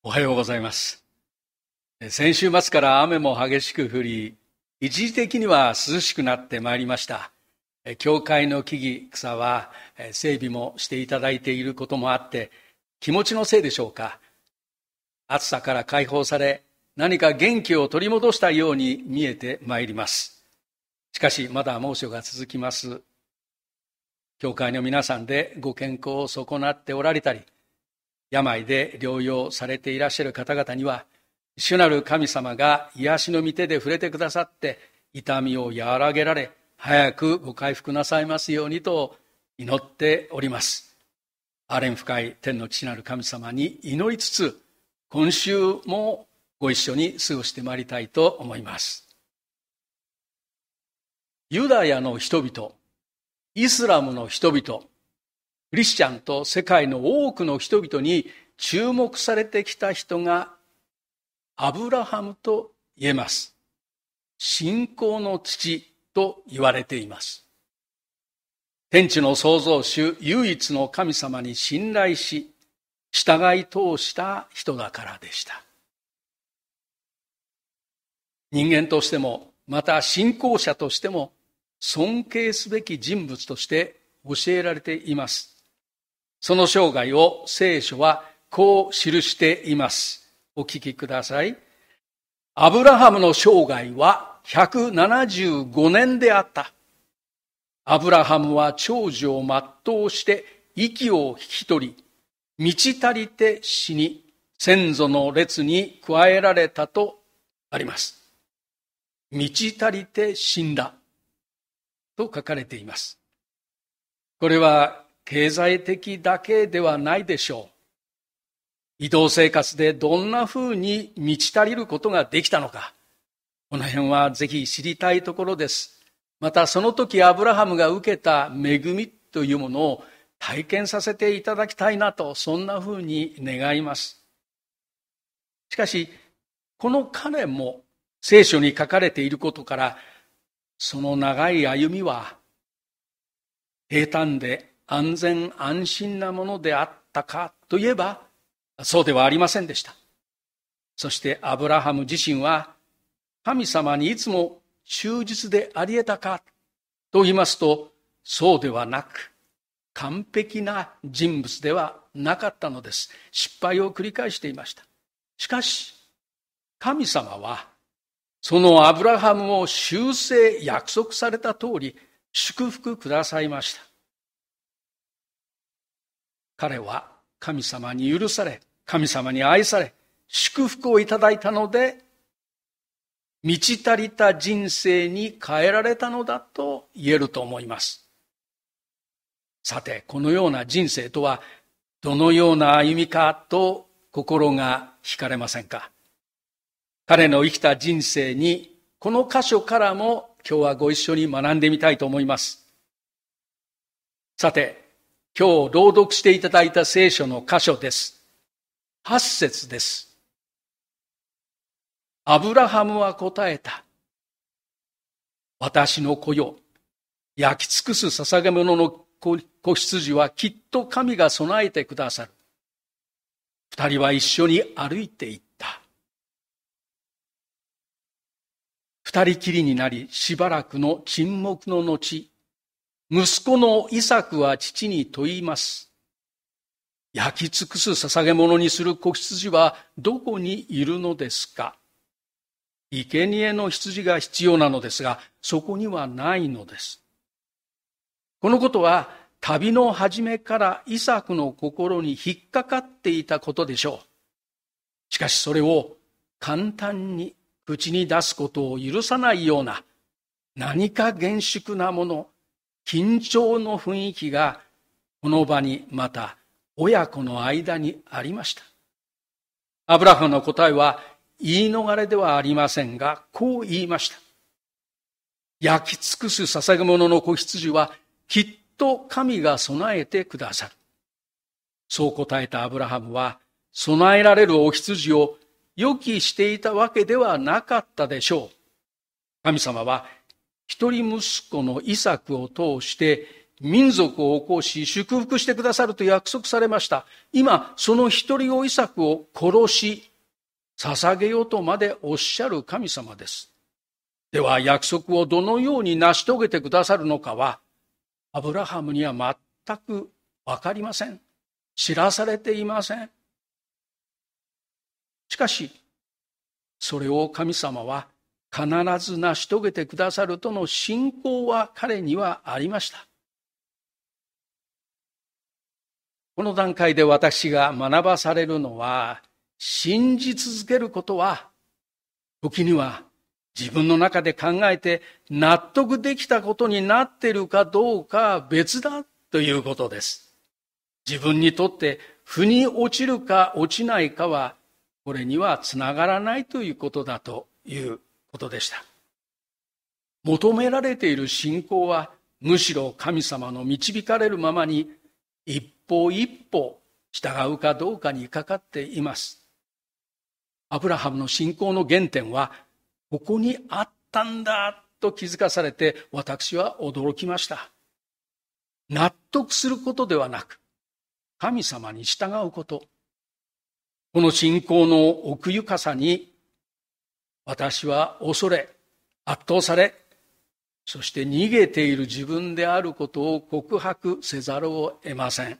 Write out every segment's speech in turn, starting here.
おはようございます。先週末から雨も激しく降り、一時的には涼しくなってまいりました。教会の木々、草は整備もしていただいていることもあって、気持ちのせいでしょうか。暑さから解放され、何か元気を取り戻したように見えてまいります。しかし、まだ猛暑が続きます。教会の皆さんでご健康を損なっておられたり、病で療養されていらっしゃる方々には、主なる神様が癒しの御手で触れてくださって、痛みを和らげられ、早くご回復なさいますようにと祈っております。あれん深い天の父なる神様に祈りつつ、今週もご一緒に過ごしてまいりたいと思います。ユダヤの人々、イスラムの人々、クリスチャンと世界の多くの人々に注目されてきた人がアブラハムと言えます。信仰の父と言われています。天地の創造主唯一の神様に信頼し、従い通した人だからでした。人間としても、また信仰者としても尊敬すべき人物として教えられています。その生涯を聖書はこう記しています。お聞きください。アブラハムの生涯は175年であった。アブラハムは長寿を全うして息を引き取り、満ち足りて死に、先祖の列に加えられたとあります。満ち足りて死んだと書かれています。これは経済的だけではないでしょう。移動生活でどんな風に満ち足りることができたのか。この辺はぜひ知りたいところです。またその時アブラハムが受けた恵みというものを体験させていただきたいなと、そんな風に願います。しかし、この彼も聖書に書かれていることから、その長い歩みは平坦で安全安心なものであったかといえば、そうではありませんでした。そしてアブラハム自身は神様にいつも忠実であり得たかと言いますと、そうではなく、完璧な人物ではなかったのです。失敗を繰り返していました。しかし、神様はそのアブラハムを終生約束された通り祝福くださいました。彼は神様に許され、神様に愛され、祝福をいただいたので、満ち足りた人生に変えられたのだと言えると思います。さて、このような人生とはどのような歩みかと心が惹かれませんか。彼の生きた人生にこの箇所からも今日はご一緒に学んでみたいと思います。さて、今日朗読していただいた聖書の箇所です。8節です。アブラハムは答えた。私の子よ、焼き尽くす捧げ物の子羊はきっと神が備えてくださる。二人は一緒に歩いていった。二人きりになりしばらくの沈黙の後、息子のイサクは父に問います。焼き尽くす捧げ物にする子羊はどこにいるのですか。生贄の羊が必要なのですが、そこにはないのです。このことは旅の初めからイサクの心に引っかかっていたことでしょう。しかしそれを簡単に口に出すことを許さないような何か厳粛なもの、緊張の雰囲気がこの場にまた親子の間にありました。アブラハムの答えは言い逃れではありませんが、こう言いました。焼き尽くす捧げ物の子羊はきっと神が備えてくださる。そう答えたアブラハムは、備えられるお羊を予期していたわけではなかったでしょう。神様は一人息子のイサクを通して民族を起こし祝福してくださると約束されました。今、その一人子イサクを殺し、捧げようとまでおっしゃる神様です。では、約束をどのように成し遂げてくださるのかは、アブラハムには全くわかりません。知らされていません。しかし、それを神様は必ず成し遂げてくださるとの信仰は彼にはありました。この段階で私が学ばされるのは、信じ続けることは、時には自分の中で考えて納得できたことになっているかどうか別だということです。自分にとって腑に落ちるか落ちないかは、これにはつながらないということだということでした。求められている信仰は、むしろ神様の導かれるままに一歩一歩従うかどうかにかかっています。アブラハムの信仰の原点は、ここにあったんだと気づかされて、私は驚きました。納得することではなく、神様に従うこと。この信仰の奥ゆかさに、私は恐れ、圧倒され、そして逃げている自分であることを告白せざるを得ません。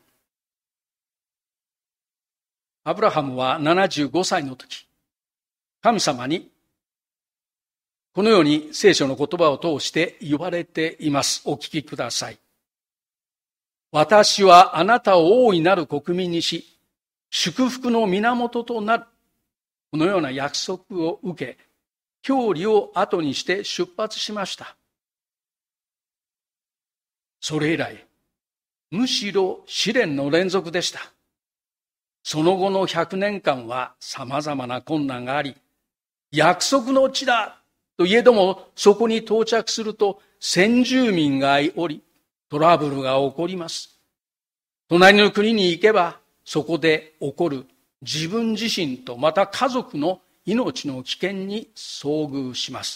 アブラハムは75歳の時、神様にこのように聖書の言葉を通して言われています。お聞きください。私はあなたを大いなる国民にし、祝福の源となる。このような約束を受け、教理を後にして出発しました。それ以来、むしろ試練の連続でした。その後の100年間は様々な困難があり、約束の地だといえども、そこに到着すると先住民がおり、トラブルが起こります。隣の国に行けば、そこで起こる自分自身とまた家族の命の危険に遭遇します。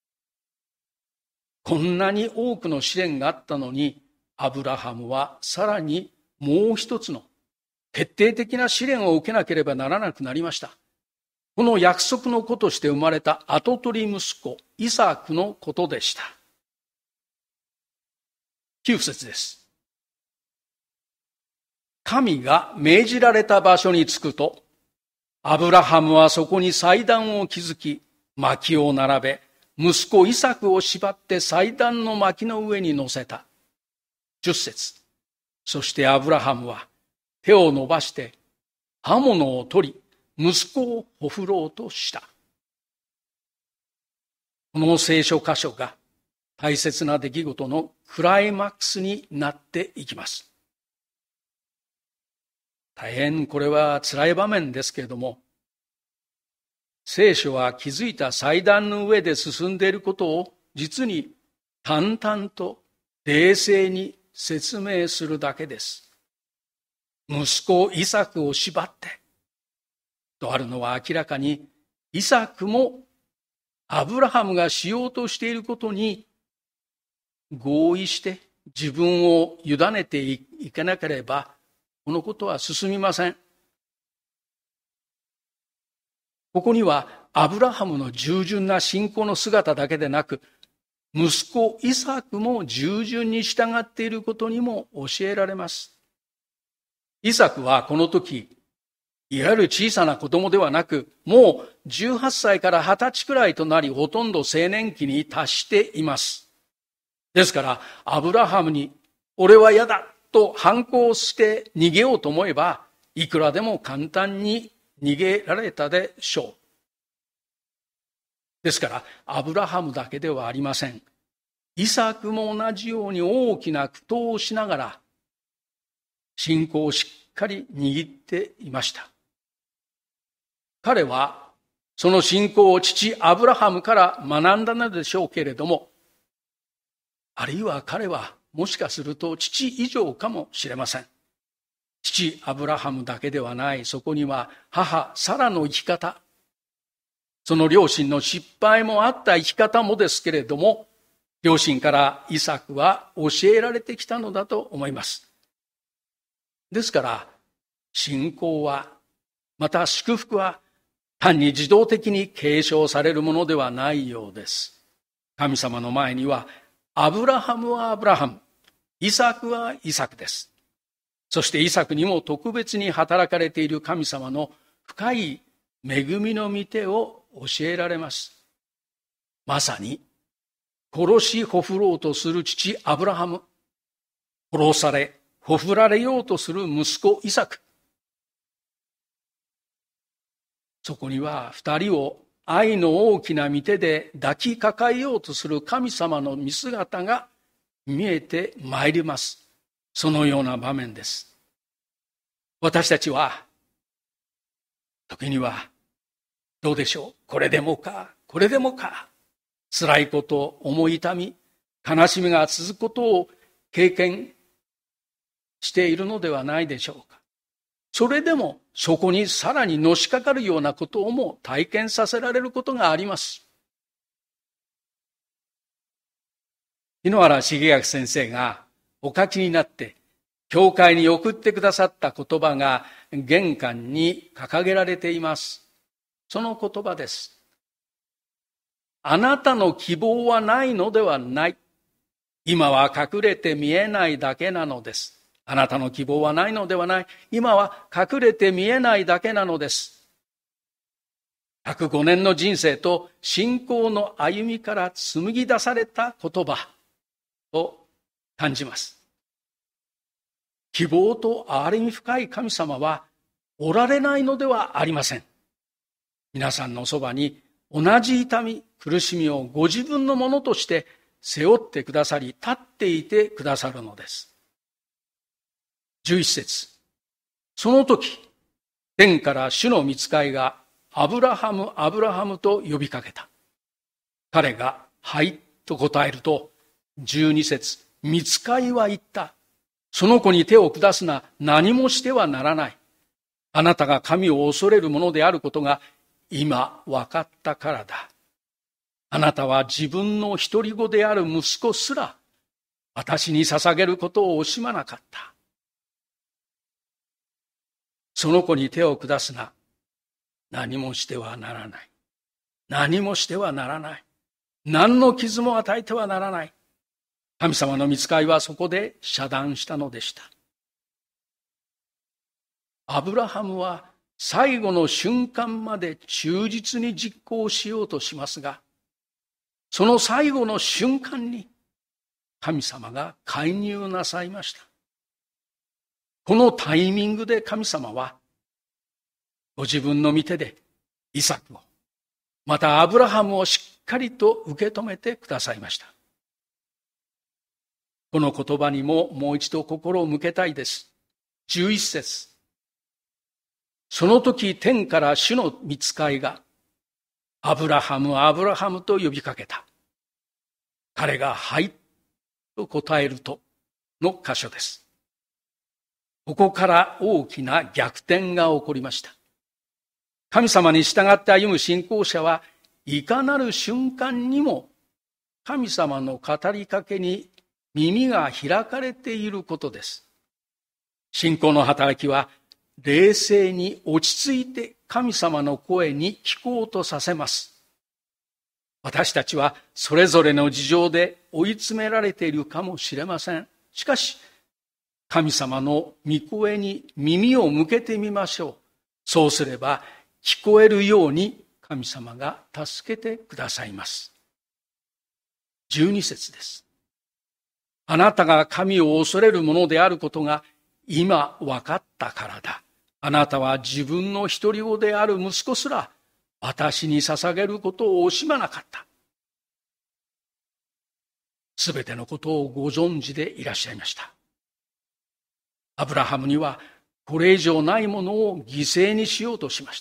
こんなに多くの試練があったのに、アブラハムはさらにもう一つの決定的な試練を受けなければならなくなりました。この約束の子として生まれた跡取り息子、イサクのことでした。9節です。神が命じられた場所に着くと、アブラハムはそこに祭壇を築き、薪を並べ、息子イサクを縛って祭壇の薪の上に乗せた。10節。そしてアブラハムは手を伸ばして刃物を取り、息子をほふろうとした。この聖書箇所が大切な出来事のクライマックスになっていきます。大変これは辛い場面ですけれども、聖書は築いた祭壇の上で進んでいることを実に淡々と冷静に説明するだけです。息子イサクを縛ってとあるのは、明らかにイサクもアブラハムがしようとしていることに合意して自分を委ねていかなければこのことは進みません。ここにはアブラハムの従順な信仰の姿だけでなく、息子イサクも従順に従っていることにも教えられます。イサクはこの時、いわゆる小さな子供ではなく、もう18歳から20歳くらいとなり、ほとんど青年期に達しています。ですから、アブラハムに、俺は嫌だと反抗して逃げようと思えば、いくらでも簡単に逃げられたでしょう。ですから、アブラハムだけではありません。イサクも同じように大きな苦闘をしながら、信仰をしっかり握っていました。彼は、その信仰を父アブラハムから学んだのでしょうけれども、あるいは彼は、もしかすると父以上かもしれません。父アブラハムだけではない、そこには母サラの生き方、その両親の失敗もあった生き方もですけれども、 両親からイサクは教えられてきたのだと思います。ですから、信仰は、また祝福は、単に自動的に継承されるものではないようです。神様の前には、アブラハムはアブラハム、イサクはイサクです。そしてイサクにも特別に働かれている神様の深い恵みの御手を教えられます。まさに、殺しほふろうとする父アブラハム、殺され、ほふられようとする息子イサク。そこには二人を愛の大きな御手で抱きかかえようとする神様の見姿が見えてまいります。そのような場面です。私たちは、時には、どうでしょう、これでもか、これでもか、辛いこと、重い痛み、悲しみが続くことを経験しているのではないでしょうか。それでも、そこにさらにのしかかるようなことをも体験させられることがあります。日野原重明先生がお書きになって、教会に送ってくださった言葉が玄関に掲げられています。その言葉です。あなたの希望はないのではない。今は隠れて見えないだけなのです。あなたの希望はないのではない。今は隠れて見えないだけなのです。105年の人生と信仰の歩みから紡ぎ出された言葉を感じます。希望と憐れみ深い神様はおられないのではありません。皆さんのそばに同じ痛み、苦しみをご自分のものとして背負ってくださり、立っていてくださるのです。11節。その時、天から主の御使いがアブラハム、アブラハムと呼びかけた。彼が、はいと答えると、12節。御使いは言った。その子に手を下すな、何もしてはならない。あなたが神を恐れるものであることが今分かったからだ。あなたは自分の独り子である息子すら私に捧げることを惜しまなかった。その子に手を下すな。何もしてはならない。何もしてはならない。何の傷も与えてはならない。神様の御使いはそこで遮断したのでした。アブラハムは最後の瞬間まで忠実に実行しようとしますが、その最後の瞬間に神様が介入なさいました。このタイミングで神様はご自分の御手でイサクを、またアブラハムをしっかりと受け止めてくださいました。この言葉にももう一度心を向けたいです。11節。その時天から主の御使いがアブラハム、アブラハムと呼びかけた。彼がはいと答えるとの箇所です。ここから大きな逆転が起こりました。神様に従って歩む信仰者はいかなる瞬間にも神様の語りかけに耳が開かれていることです。信仰の働きは冷静に落ち着いて神様の声に聞こうとさせます。私たちはそれぞれの事情で追い詰められているかもしれません。しかし、神様の御声に耳を向けてみましょう。そうすれば聞こえるように神様が助けてくださいます。12節です。あなたが神を恐れるものであることが今分かったからだ。あなたは自分の独り子である息子すら私に捧げることを惜しまなかった。すべてのことをご存知でいらっしゃいました。アブラハムにはこれ以上ないものを犠牲にしようとしました。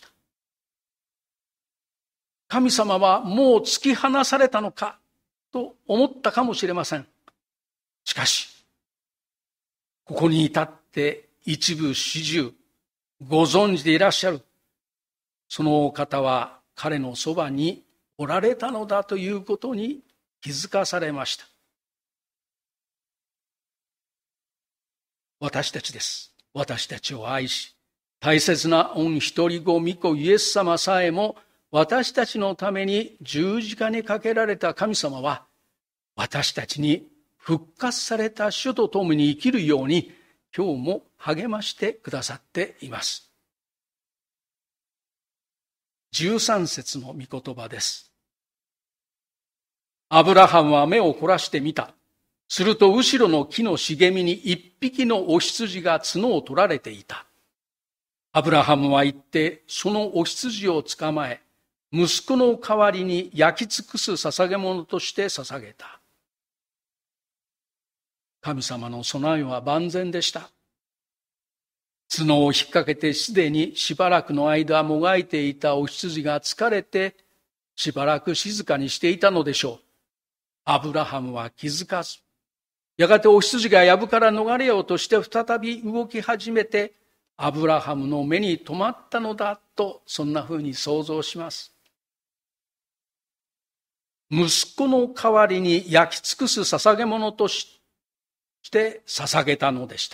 神様はもう突き放されたのかと思ったかもしれません。しかし、ここに至って一部始終ご存知でいらっしゃるそのお方は彼のそばにおられたのだということに気づかされました。 私たちです。私たちを愛し、大切な御一人子御子イエス様さえも私たちのために十字架にかけられた神様は、私たちに復活された主と共に生きるように今日も励ましてくださっています。13節の御言葉です。アブラハムは目を凝らしてみた。すると後ろの木の茂みに一匹のお羊が角を取られていた。アブラハムは行ってそのお羊を捕まえ、息子の代わりに焼き尽くす捧げ物として捧げた。神様の備えは万全でした。角を引っ掛けてすでにしばらくの間もがいていたお羊が疲れてしばらく静かにしていたのでしょう。アブラハムは気づかず、やがてお羊が藪から逃れようとして再び動き始めて、アブラハムの目に留まったのだと、そんなふうに想像します。息子の代わりに焼き尽くす捧げ物として捧げたのでした。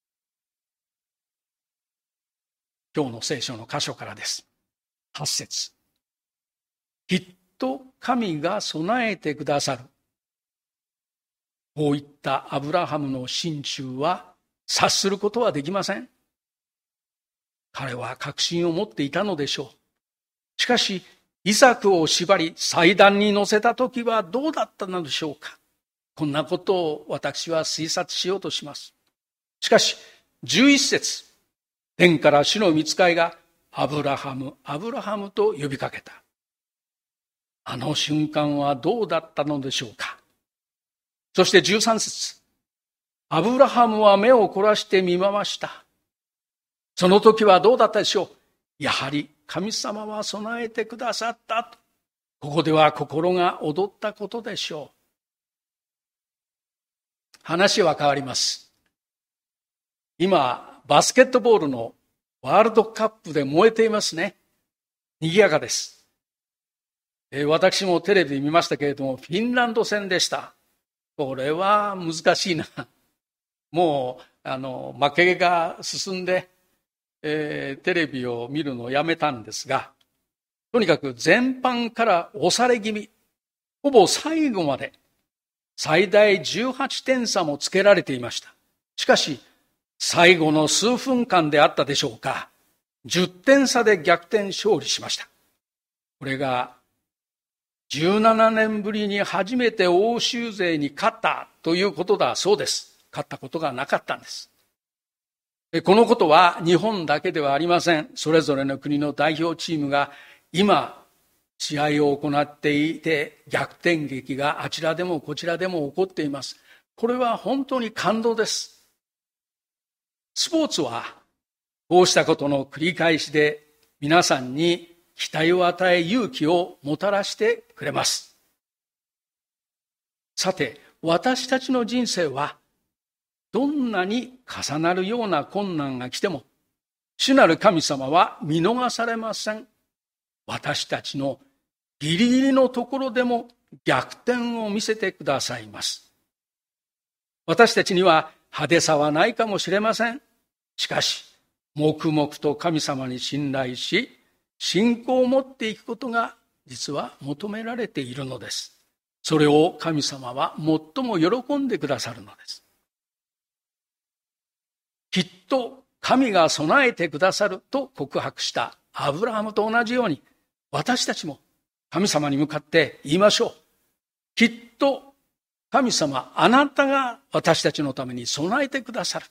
今日の聖書の箇所からです。8節。きっと神が備えてくださる。こういったアブラハムの心中は察することはできません。彼は確信を持っていたのでしょう。しかし、イサクを縛り祭壇に乗せた時はどうだったのでしょうか。こんなことを私は推察しようとします。しかし、11節、天から主の御使いがアブラハム、アブラハムと呼びかけた。あの瞬間はどうだったのでしょうか。そして13節、アブラハムは目を凝らして見回した。その時はどうだったでしょう。やはり神様は備えてくださったと。ここでは心が躍ったことでしょう。話は変わります。今、バスケットボールのワールドカップで燃えていますね。賑やかです。私もテレビで見ましたけれども、フィンランド戦でした。これは難しいな。もう、負けが進んで、テレビを見るのをやめたんですが、とにかく前半から押され気味、ほぼ最後まで最大18点差もつけられていました。しかし、最後の数分間であったでしょうか、10点差で逆転勝利しました。これが17年ぶりに初めて欧州勢に勝ったということだそうです。勝ったことがなかったんです。このことは日本だけではありません。それぞれの国の代表チームが今試合を行っていて、逆転劇があちらでもこちらでも起こっています。これは本当に感動です。スポーツはこうしたことの繰り返しで皆さんに期待を与え勇気をもたらしてくれます。さて、私たちの人生はどんなに重なるような困難が来ても、主なる神様は見逃されません。私たちのギリギリのところでも逆転を見せてくださいます。私たちには派手さはないかもしれません。しかし、黙々と神様に信頼し、信仰を持っていくことが実は求められているのです。それを神様は最も喜んでくださるのです。きっと神が備えてくださると告白したアブラハムと同じように、私たちも神様に向かって言いましょう。きっと神様、あなたが私たちのために備えてくださる。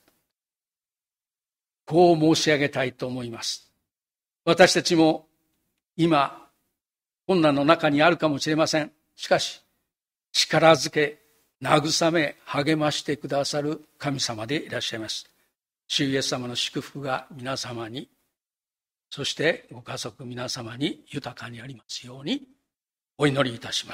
こう申し上げたいと思います。私たちも今困難の中にあるかもしれません。しかし、力づけ、慰め、励ましてくださる神様でいらっしゃいます。主イエス様の祝福が皆様に、そしてご家族皆様に豊かにありますようにお祈りいたします。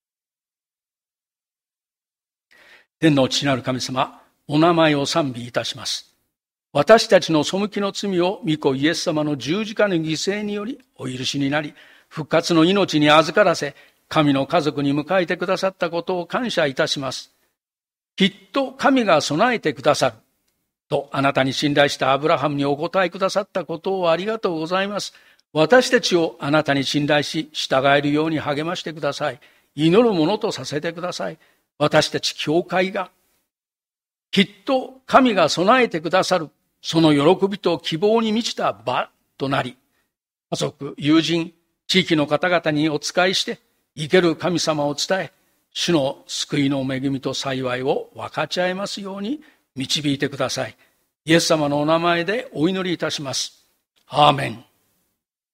天の父なる神様、お名前を賛美いたします。私たちの背きの罪を御子イエス様の十字架の犠牲によりお許しになり、復活の命に預からせ、神の家族に迎えてくださったことを感謝いたします。きっと神が備えてくださる。 とあなたに信頼したアブラハムにお答えくださったことをありがとうございます。私たちをあなたに信頼し、従えるように励ましてください。祈るものとさせてください。私たち教会が、きっと神が備えてくださる、その喜びと希望に満ちた場となり、家族、友人、地域の方々にお仕えして、生ける神様を伝え、主の救いの恵みと幸いを分かち合えますように導いてください。イエス様のお名前でお祈りいたします。アーメン。